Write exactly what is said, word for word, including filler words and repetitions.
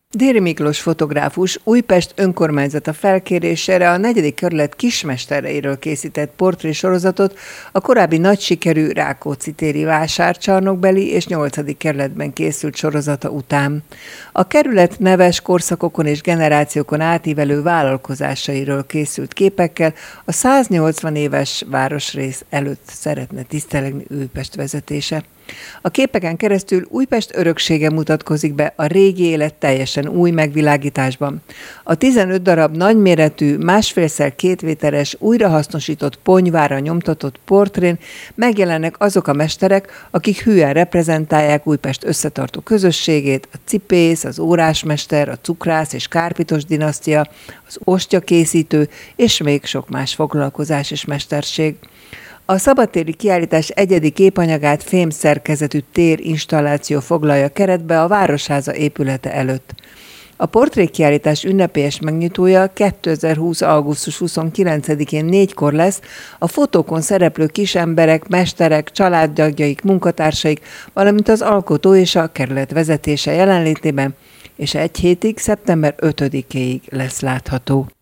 Déri Miklós fotográfus Újpest önkormányzata felkérésére a negyedik kerület kismestereiről készített portrésorozatot a korábbi nagy sikerű Rákóczi téri vásárcsarnokbeli és nyolcadik kerületben készült sorozata után. A kerület neves korszakokon és generációkon átívelő vállalkozásairól készült képekkel a száznyolcvan éves városrész előtt szeretne tisztelegni Újpest vezetése. A képeken keresztül Újpest öröksége mutatkozik be a régi élet teljesen új megvilágításban. A tizenöt darab nagyméretű, másfélszer két méteres, újrahasznosított ponyvára nyomtatott portrén megjelennek azok a mesterek, akik hűen reprezentálják Újpest összetartó közösségét, a cipész, az órásmester, a cukrász és kárpitos dinasztia, az ostyakészítő és még sok más foglalkozás és mesterség. A szabadtéri kiállítás egyedi képanyagát fém szerkezetű tér-installáció foglalja keretbe a Városháza épülete előtt. A portrékiállítás ünnepélyes megnyitója kétezer-húsz. augusztus huszonkilencedikén négykor lesz a fotókon szereplő kisemberek, mesterek, családtagjaik, munkatársaik, valamint az alkotó és a kerület vezetése jelenlétében, és egy hétig, szeptember ötödikéig lesz látható.